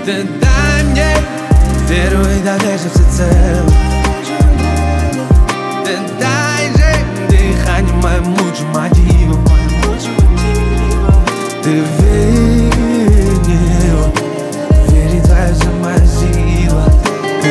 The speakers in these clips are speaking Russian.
Ты дай мне веру и доверься всецело. Ты дай же дыхание моему мотиву. Ты верил, верит твоя самая сила. Ты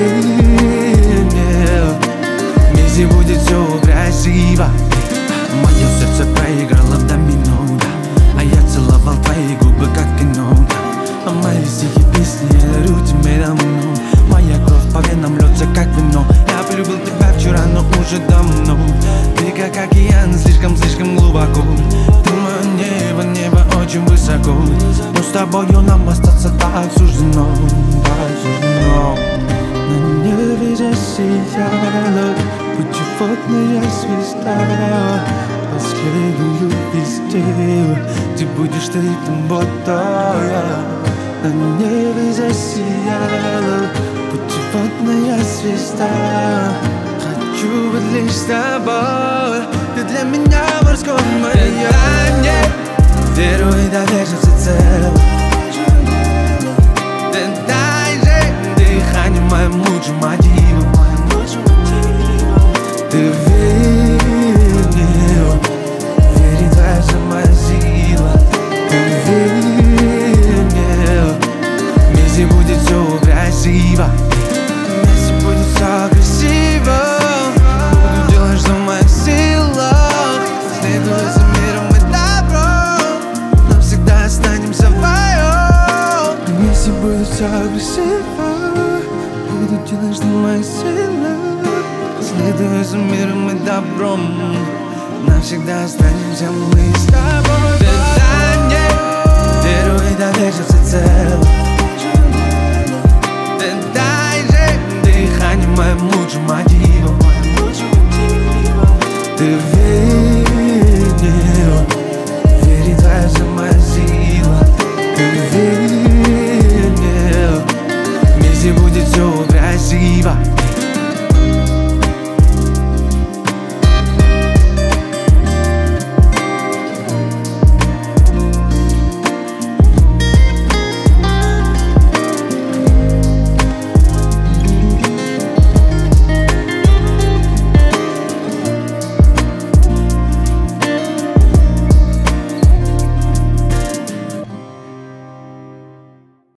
верил, вместе будет все красиво. Мое сердце проиграло в домино, да. А я целовал твои губы, как кино, да. А мои стихи, песни, я дарю тебе давно. Моя кровь по венам льется, как вино. Я полюбил тебя вчера, но уже давно. Ты как океан, слишком глубоко. Ты мое небо, небо очень высоко. Но с тобою нам остаться так суждено, так суждено. На небе засияла путеводная звезда. Последую везде, где будешь ты тобой. На небе засияла путеводная звезда. Хочу быть лишь с тобой. Ты для меня морской маяк. Ты дай мне веру и доверься всецело. Ты дай же дыхание моему мотиву. Ты верил, верит твоя самая сила. Ты верил, вместе будет все красиво. Вместе будет все красиво. Буду делать, что в моих силах. Следуя за миром и добром, навсегда останемся вдвоем. Вместе будет все красиво. Буду делать, что в моих силах. Следуя за миром и добром, навсегда останемся мы с тобой. Ты дай мне веру и доверься всецело. Ты дай же дыхание моему мотиву. Ты веришь.